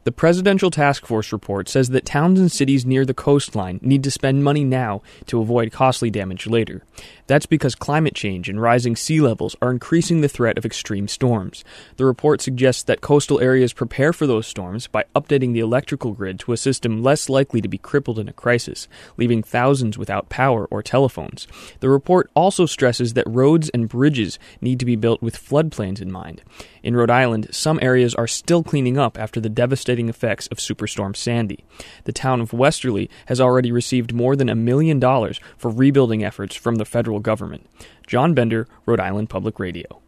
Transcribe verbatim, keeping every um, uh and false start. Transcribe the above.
The Presidential Task Force report says that towns and cities near the coastline need to spend money now to avoid costly damage later. That's because climate change and rising sea levels are increasing the threat of extreme storms. The report suggests that coastal areas prepare for those storms by updating the electrical grid to a system less likely to be crippled in a crisis, leaving thousands without power or telephones. The report also stresses that roads and bridges need to be built with floodplains in mind. In Rhode Island, some areas are still cleaning up after the devastating effects of Superstorm Sandy. The town of Westerly has already received more than a million dollars for rebuilding efforts from the federal government. John Bender, Rhode Island Public Radio.